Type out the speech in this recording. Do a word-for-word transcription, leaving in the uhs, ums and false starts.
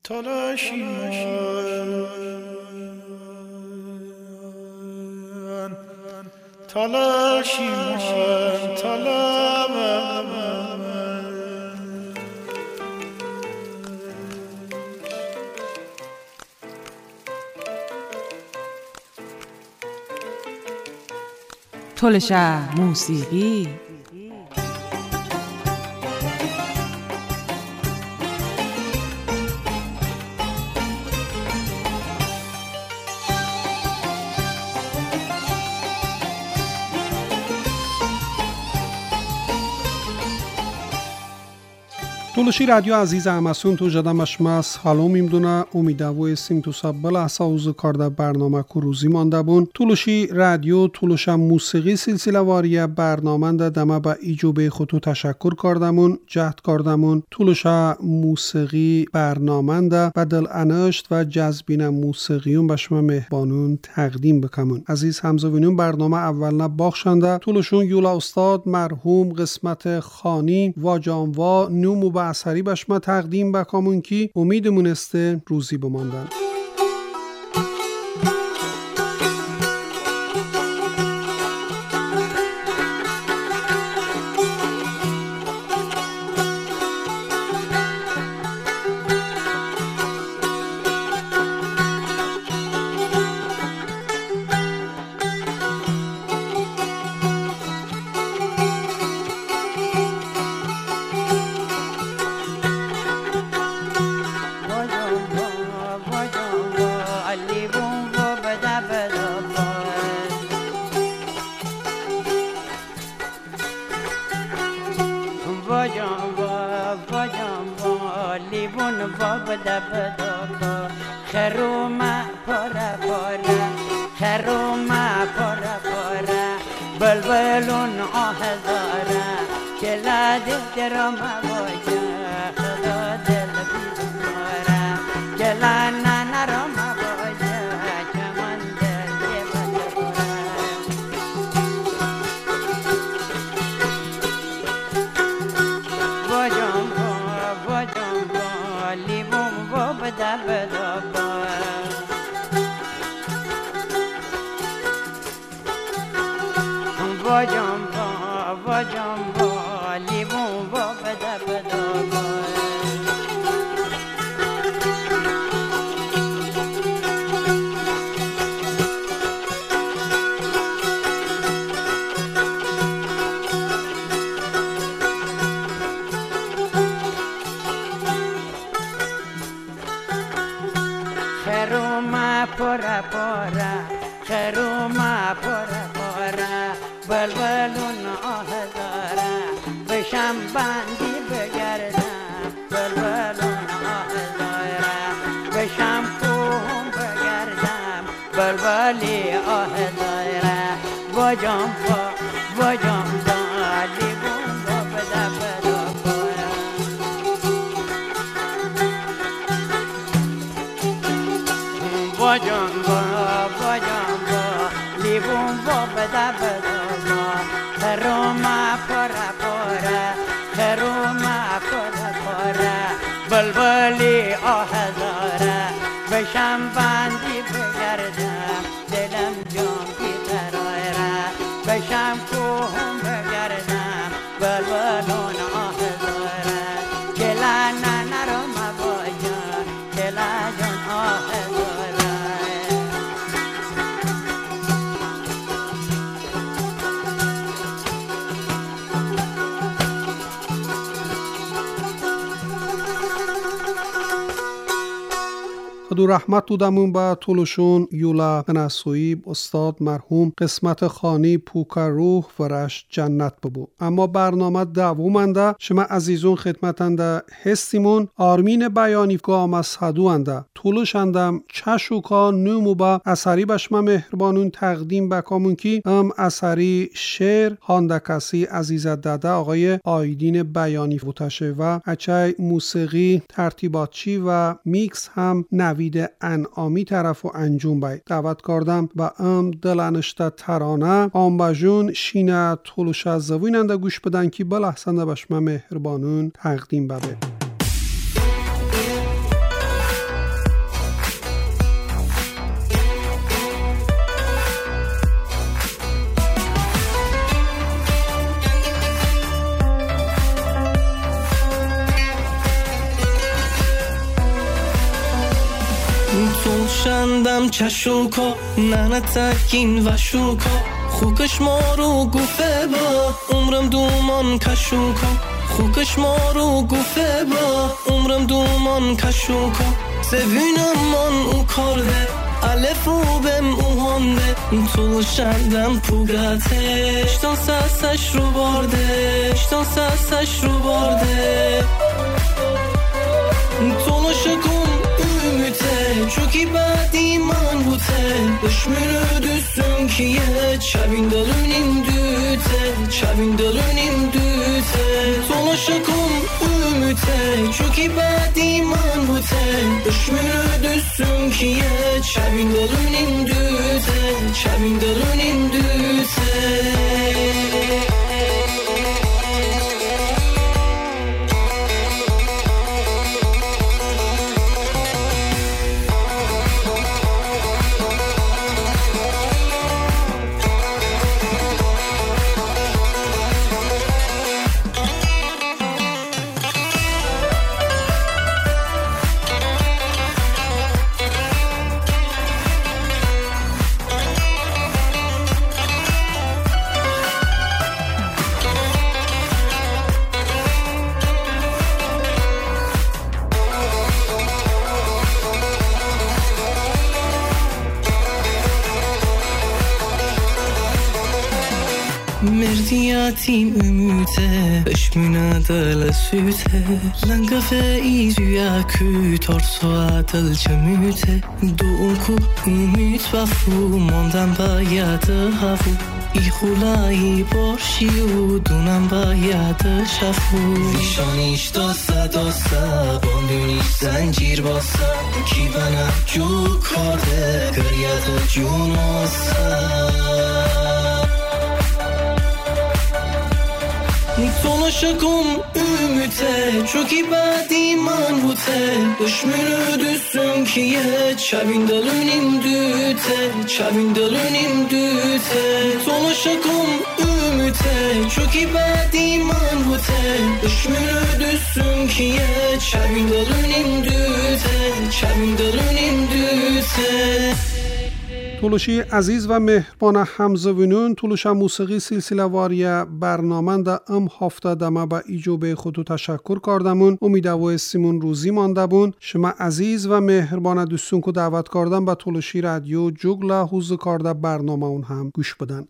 تلاشیمان تلاشیمان تلاشیمان تلشه موسیقی تولشی رادیو عزیز همسون تو جدا مشمس حالا میمدونه امیدوار سیم تو سبل احساوز کارده برنامه که روزی مانده بون. تولشی رادیو تولشم موسیقی سلسله واریه برنامه ده دمه به ایجوبه خودتو تشکر کردمون جهد کردمون. تولشه موسیقی برنامه ده و دل انشت و جذبین موسیقیون به شما مهبانون تقدیم بکمون. عزیز همزوینون برنامه اولنا باخشنده تولشون یولا استاد مرحوم قسمت خانی و جانوا نومو با اثری به شما تقدیم بکامون کی امیدمون استه روزی بماندن. خدو رحمت دودمون با طولشون یولا نسویب استاد مرحوم قسمت خانی پوکر روح ورش جنت ببو. اما برنامه دوومنده شما عزیزون خدمتنده هستیمون آرمین بیانیفگاه مسحدوانده طولشندم چشوکا نومو با اثری بشما مهربانون تقدیم بکامون کی ام اثری شعر خانده کسی عزیزت داده آقای آیدین بیانیف بوتشه و اچای موسیقی ترتیباتچی و میکس هم نوید انعامی طرف و انجام بای دعوت کردم و ام دلنشته ترانه آنباجون شینه طولش از زویننده گوش بدن که بلحسنده بشمه مهربانون تقدیم بده. تولشندم چشوکا ننه تکین و شوکا خوکش ما رو گفه با عمرم دومان کشوکا خوکش ما رو گفه با عمرم دومان کشوکا سوینم من او کرده الف و بم او هنده تولشندم پوگته شتان سسش رو بارده شتان سسش رو بارده تولشکم ümit'e çok iyi iman hute Düşmünü düşsün ki ye Çavin dalünim düte Çavin dalünim düte Tolaşakum ümit'e çok iyi iman hute Düşmünü düşsün ki ye Çavin dalünim düte Çavin dalünim düte مردیاتیم اموته بشمونه دل سوته لنگفه ایزویا که ترسو عدل چموته دو کو امید وفو ماندم باید هفو ای خولایی باشی و دونم باید شفو ویشانیش داسته داسته باندونیش زنجیر باسته کی بنم جو کرده گریت جون آسته Tolaşakum ümite çok iyi iman hute Düşmünü düşsün ki ye Çavin dalünim düte Çavin dalünim düte Tolaşakum ümite çok iyi iman hute Düşmünü düşsün ki ye Çavin dalünim düte Çavin dalünim düte تولوشی عزیز و مهربان همزوینون تولوش موسیقی سلسله واری برنامه دا ام هفته دمه با ایجوبه خودو تشکر کردمون امید و سیمون روزی مانده بون شما عزیز و مهربان دوستون که دعوت کردن با تولوشی رادیو جوگلا حوز کرده برنامه اون هم گوش بدن